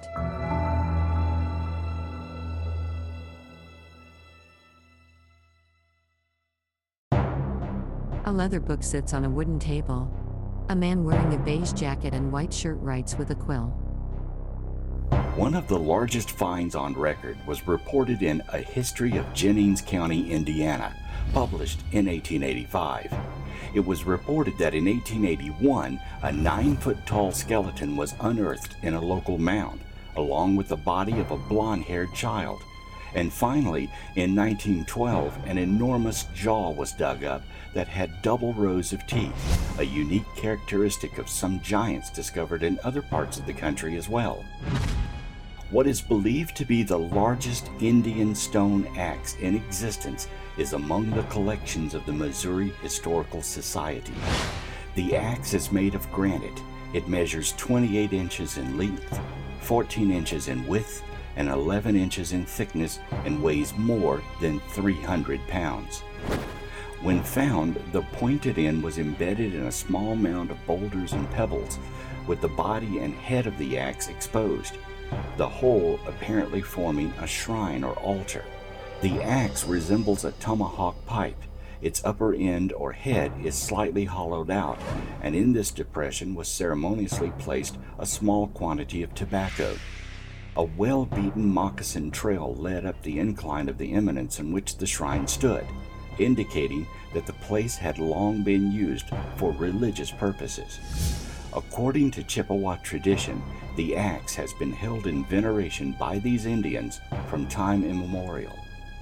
A leather book sits on a wooden table. A man wearing a beige jacket and white shirt writes with a quill. One of the largest finds on record was reported in A History of Jennings County, Indiana, published in eighteen eighty-five. It was reported that in eighteen eighty-one, a nine-foot-tall skeleton was unearthed in a local mound, along with the body of a blonde-haired child. And finally, in nineteen twelve, an enormous jaw was dug up that had double rows of teeth, a unique characteristic of some giants discovered in other parts of the country as well. What is believed to be the largest Indian stone axe in existence is among the collections of the Missouri Historical Society. The axe is made of granite. It measures twenty-eight inches in length, fourteen inches in width, and eleven inches in thickness, and weighs more than three hundred pounds. When found, the pointed end was embedded in a small mound of boulders and pebbles, with the body and head of the axe exposed, the whole apparently forming a shrine or altar. The axe resembles a tomahawk pipe. Its upper end or head is slightly hollowed out, and in this depression was ceremoniously placed a small quantity of tobacco. A well-beaten moccasin trail led up the incline of the eminence in which the shrine stood, indicating that the place had long been used for religious purposes. According to Chippewa tradition, the axe has been held in veneration by these Indians from time immemorial.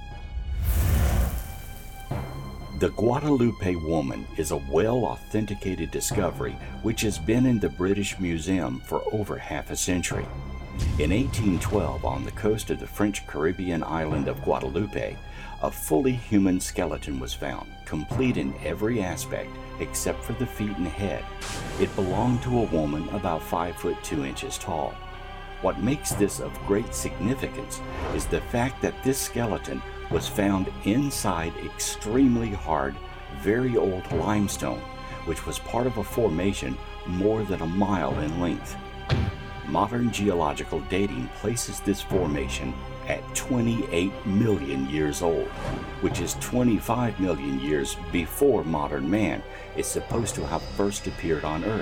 The Guadalupe woman is a well-authenticated discovery which has been in the British Museum for over half a century. In eighteen twelve, on the coast of the French Caribbean island of Guadalupe, a fully human skeleton was found, complete in every aspect except for the feet and head. It belonged to a woman about five foot two inches tall. What makes this of great significance is the fact that this skeleton was found inside extremely hard, very old limestone, which was part of a formation more than a mile in length. Modern geological dating places this formation at twenty-eight million years old, which is twenty-five million years before modern man is supposed to have first appeared on Earth.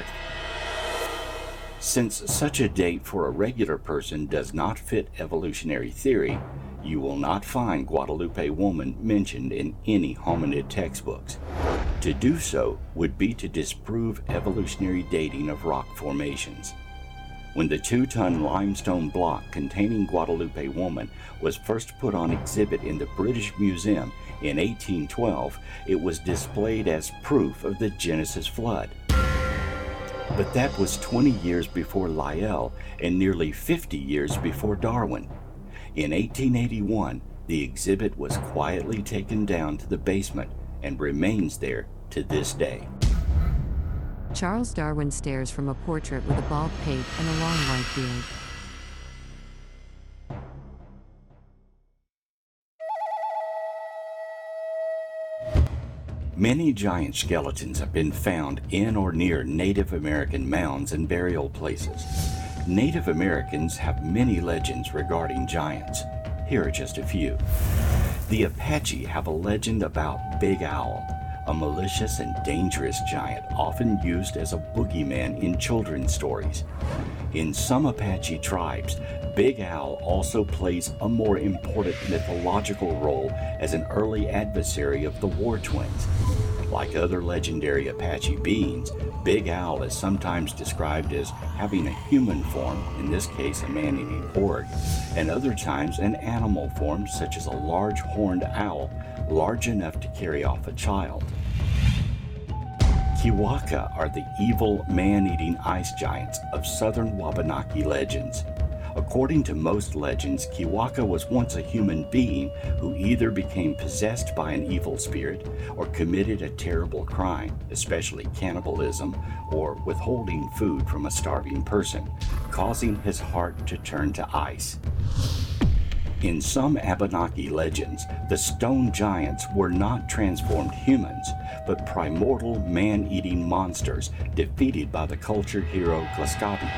Since such a date for a regular person does not fit evolutionary theory, you will not find Guadalupe woman mentioned in any hominid textbooks. To do so would be to disprove evolutionary dating of rock formations. When the two-ton limestone block containing Guadalupe woman was first put on exhibit in the British Museum in eighteen twelve, it was displayed as proof of the Genesis flood. But that was twenty years before Lyell and nearly fifty years before Darwin. In eighteen eighty-one, the exhibit was quietly taken down to the basement and remains there to this day. Charles Darwin stares from a portrait with a bald pate and a long white beard. Many giant skeletons have been found in or near Native American mounds and burial places. Native Americans have many legends regarding giants. Here are just a few. The Apache have a legend about Big Owl, a malicious and dangerous giant often used as a boogeyman in children's stories. In some Apache tribes, Big Owl also plays a more important mythological role as an early adversary of the War Twins. Like other legendary Apache beings, Big Owl is sometimes described as having a human form, in this case a man-eating orc, and other times an animal form such as a large horned owl, large enough to carry off a child. Kiwaka are the evil man-eating ice giants of southern Wabanaki legends. According to most legends, Kiwaka was once a human being who either became possessed by an evil spirit or committed a terrible crime, especially cannibalism or withholding food from a starving person, causing his heart to turn to ice. In some Abenaki legends, the stone giants were not transformed humans, but primordial man-eating monsters defeated by the culture hero Glaskabi.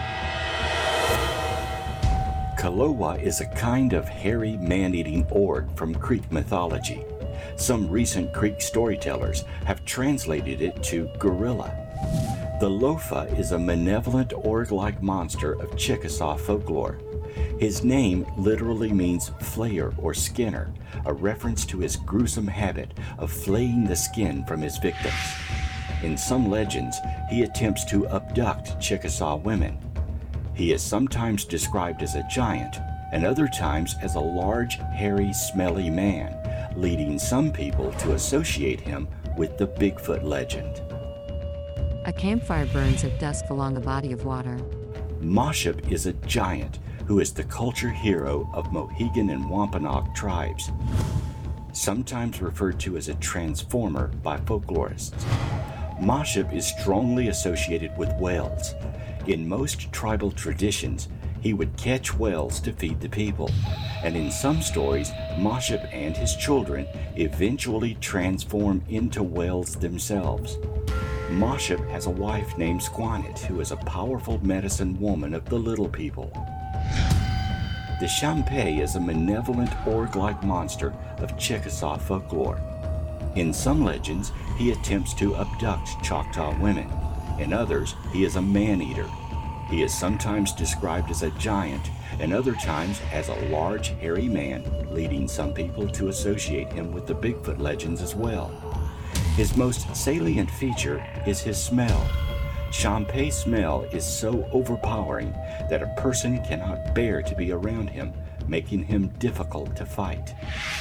Kalowa is a kind of hairy man-eating orc from Creek mythology. Some recent Creek storytellers have translated it to gorilla. The Lofa is a malevolent orc-like monster of Chickasaw folklore. His name literally means flayer or skinner, a reference to his gruesome habit of flaying the skin from his victims. In some legends, he attempts to abduct Chickasaw women. He is sometimes described as a giant, and other times as a large, hairy, smelly man, leading some people to associate him with the Bigfoot legend. A campfire burns at dusk along a body of water. Mashep is a giant who is the culture hero of Mohegan and Wampanoag tribes, sometimes referred to as a transformer by folklorists. Mashep is strongly associated with whales. In most tribal traditions, he would catch whales to feed the people, and in some stories, Mashep and his children eventually transform into whales themselves. Mashep has a wife named Squanit, who is a powerful medicine woman of the little people. The Champay is a malevolent orc-like monster of Chickasaw folklore. In some legends, he attempts to abduct Choctaw women. In others, he is a man-eater. He is sometimes described as a giant, and other times as a large, hairy man, leading some people to associate him with the Bigfoot legends as well. His most salient feature is his smell. Champay's smell is so overpowering that a person cannot bear to be around him, making him difficult to fight.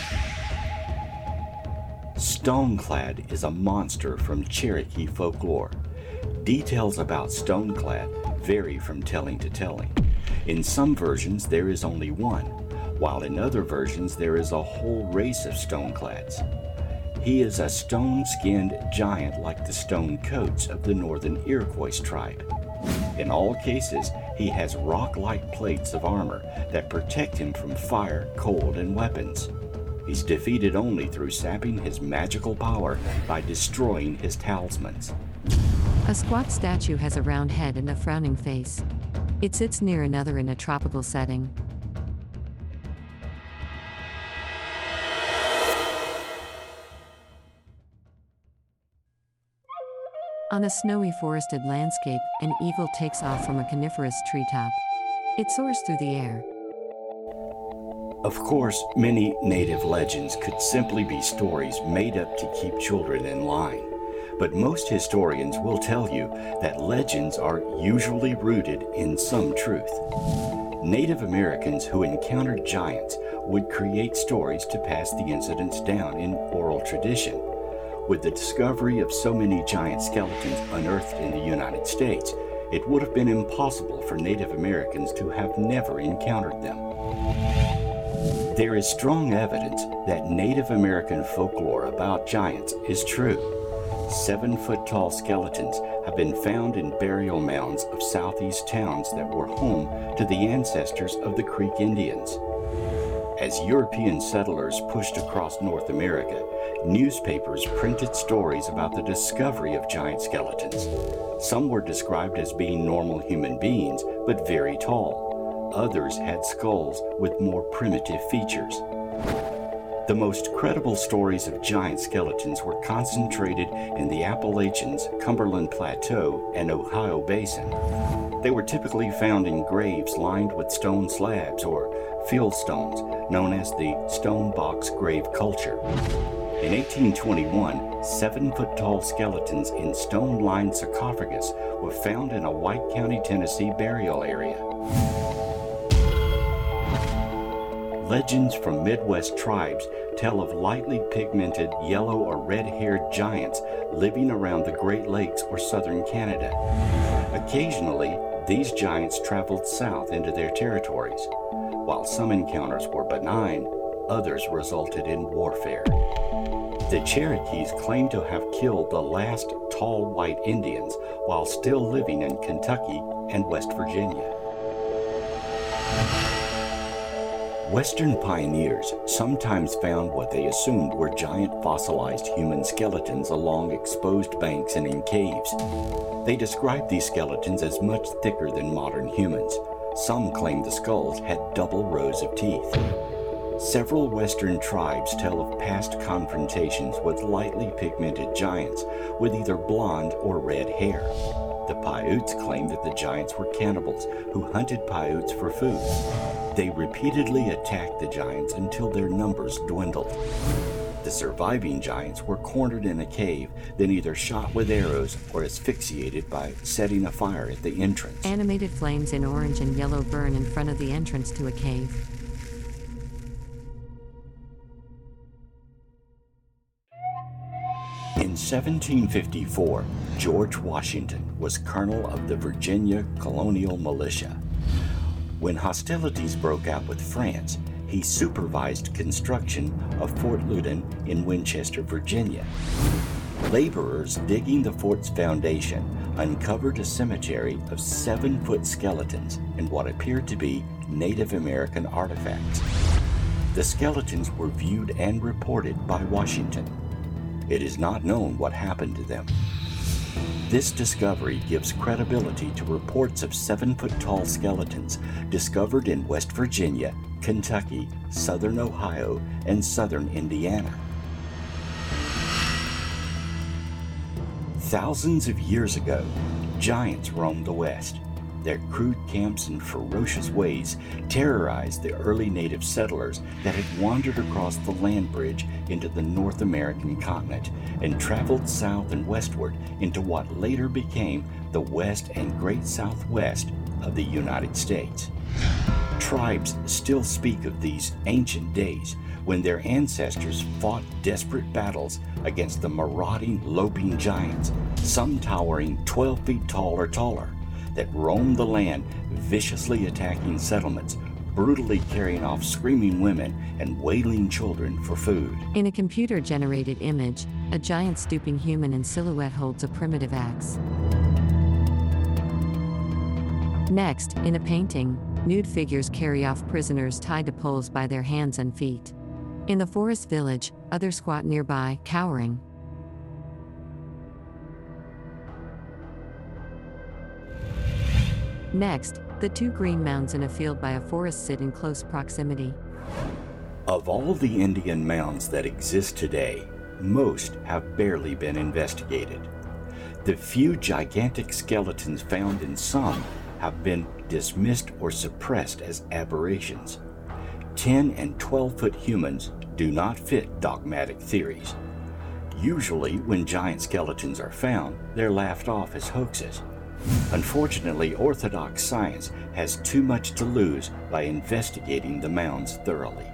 Stoneclad is a monster from Cherokee folklore. Details about Stoneclad vary from telling to telling. In some versions, there is only one, while in other versions, there is a whole race of Stoneclads. He is a stone-skinned giant like the stone coats of the northern Iroquois tribe. In all cases, he has rock-like plates of armor that protect him from fire, cold, and weapons. He's defeated only through sapping his magical power by destroying his talismans. A squat statue has a round head and a frowning face. It sits near another in a tropical setting. On a snowy forested landscape, an eagle takes off from a coniferous treetop. It soars through the air. Of course, many native legends could simply be stories made up to keep children in line. But most historians will tell you that legends are usually rooted in some truth. Native Americans who encountered giants would create stories to pass the incidents down in oral tradition. With the discovery of so many giant skeletons unearthed in the United States, it would have been impossible for Native Americans to have never encountered them. There is strong evidence that Native American folklore about giants is true. Seven-foot-tall skeletons have been found in burial mounds of southeast towns that were home to the ancestors of the Creek Indians. As European settlers pushed across North America, newspapers printed stories about the discovery of giant skeletons. Some were described as being normal human beings, but very tall. Others had skulls with more primitive features. The most credible stories of giant skeletons were concentrated in the Appalachians, Cumberland Plateau, and Ohio Basin. They were typically found in graves lined with stone slabs or field stones, known as the stone box grave culture. In eighteen twenty-one, seven-foot-tall skeletons in stone-lined sarcophagus were found in a White County, Tennessee burial area. Legends from Midwest tribes tell of lightly pigmented yellow or red-haired giants living around the Great Lakes or southern Canada. Occasionally, these giants traveled south into their territories. While some encounters were benign, others resulted in warfare. The Cherokees claim to have killed the last tall white Indians while still living in Kentucky and West Virginia. Western pioneers sometimes found what they assumed were giant fossilized human skeletons along exposed banks and in caves. They described these skeletons as much thicker than modern humans. Some claimed the skulls had double rows of teeth. Several Western tribes tell of past confrontations with lightly pigmented giants with either blonde or red hair. The Paiutes claim that the giants were cannibals who hunted Paiutes for food. They repeatedly attacked the giants until their numbers dwindled. The surviving giants were cornered in a cave, then either shot with arrows or asphyxiated by setting a fire at the entrance. Animated flames in orange and yellow burn in front of the entrance to a cave. In seventeen fifty-four, George Washington was colonel of the Virginia Colonial Militia. When hostilities broke out with France, he supervised construction of Fort Loudon in Winchester, Virginia. Laborers digging the fort's foundation uncovered a cemetery of seven-foot skeletons and what appeared to be Native American artifacts. The skeletons were viewed and reported by Washington. It is not known what happened to them. This discovery gives credibility to reports of seven-foot-tall skeletons discovered in West Virginia, Kentucky, southern Ohio, and southern Indiana. Thousands of years ago, giants roamed the West. Their crude camps and ferocious ways terrorized the early native settlers that had wandered across the land bridge into the North American continent and traveled south and westward into what later became the West and Great Southwest of the United States. Tribes still speak of these ancient days when their ancestors fought desperate battles against the marauding, loping giants, some towering twelve feet tall or taller, that roamed the land, viciously attacking settlements, brutally carrying off screaming women and wailing children for food. In a computer-generated image, a giant stooping human in silhouette holds a primitive axe. Next, in a painting, nude figures carry off prisoners tied to poles by their hands and feet. In the forest village, others squat nearby, cowering. Next, the two green mounds in a field by a forest sit in close proximity. Of all the Indian mounds that exist today, most have barely been investigated. The few gigantic skeletons found in some have been dismissed or suppressed as aberrations. ten and twelve foot humans do not fit dogmatic theories. Usually, when giant skeletons are found, they're laughed off as hoaxes. Unfortunately, orthodox science has too much to lose by investigating the mounds thoroughly.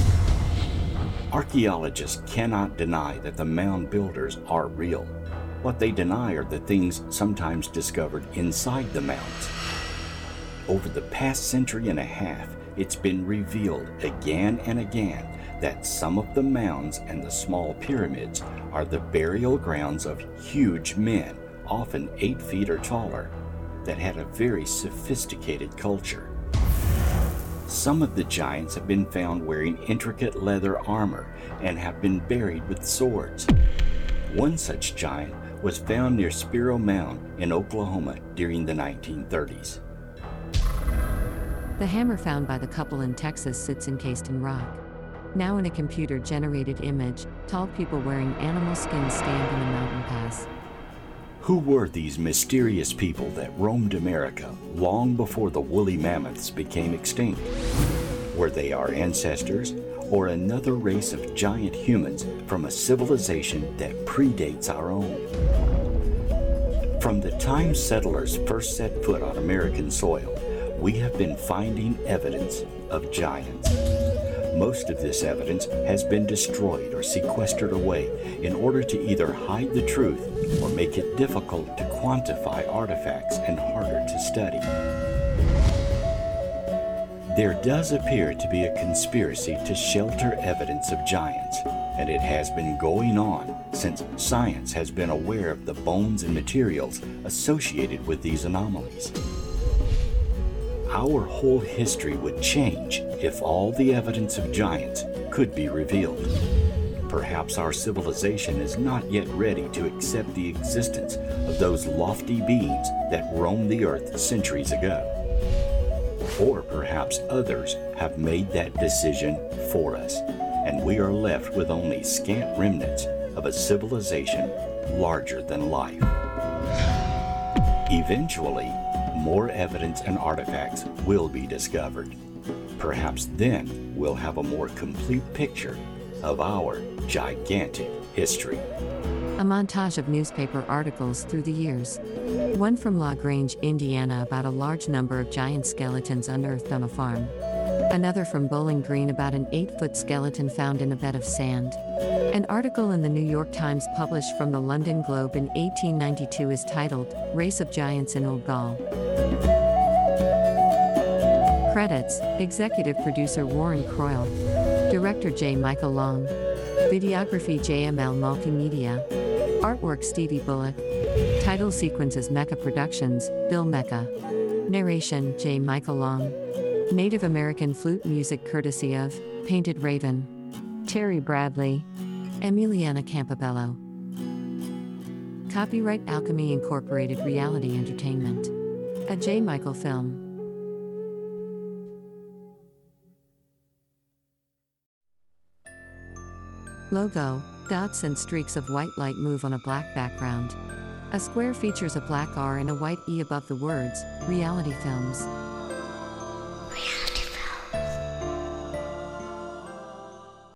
Archaeologists cannot deny that the mound builders are real. What they deny are the things sometimes discovered inside the mounds. Over the past century and a half, it's been revealed again and again that some of the mounds and the small pyramids are the burial grounds of huge men, often eight feet or taller, that had a very sophisticated culture. Some of the giants have been found wearing intricate leather armor and have been buried with swords. One such giant was found near Spiro Mound in Oklahoma during the nineteen thirties. The hammer found by the couple in Texas sits encased in rock. Now in a computer-generated image, tall people wearing animal skins stand in a mountain pass. Who were these mysterious people that roamed America long before the woolly mammoths became extinct? Were they our ancestors, or another race of giant humans from a civilization that predates our own? From the time settlers first set foot on American soil, we have been finding evidence of giants. Most of this evidence has been destroyed or sequestered away in order to either hide the truth or make it difficult to quantify artifacts and harder to study. There does appear to be a conspiracy to shelter evidence of giants, and it has been going on since science has been aware of the bones and materials associated with these anomalies. Our whole history would change if all the evidence of giants could be revealed. Perhaps our civilization is not yet ready to accept the existence of those lofty beings that roamed the earth centuries ago. Or perhaps others have made that decision for us, and we are left with only scant remnants of a civilization larger than life. Eventually, more evidence and artifacts will be discovered. Perhaps then we'll have a more complete picture of our gigantic history. A montage of newspaper articles through the years. One from La Grange, Indiana, about a large number of giant skeletons unearthed on a farm. Another from Bowling Green about an eight-foot skeleton found in a bed of sand. An article in the New York Times published from the London Globe in eighteen ninety-two is titled, Race of Giants in Old Gaul. Credits: Executive Producer Warren Croyle. Director J. Michael Long. Videography J M L Multimedia. Artwork Stevie Bullock. Title sequences Mecca Productions, Bill Mecca. Narration J. Michael Long. Native American flute music courtesy of Painted Raven. Terry Bradley. Emiliana Campobello. Copyright Alchemy Incorporated Reality Entertainment. A J. Michael film. Logo: dots and streaks of white light move on a black background. A square features a black R and a white E above the words, Reality Films.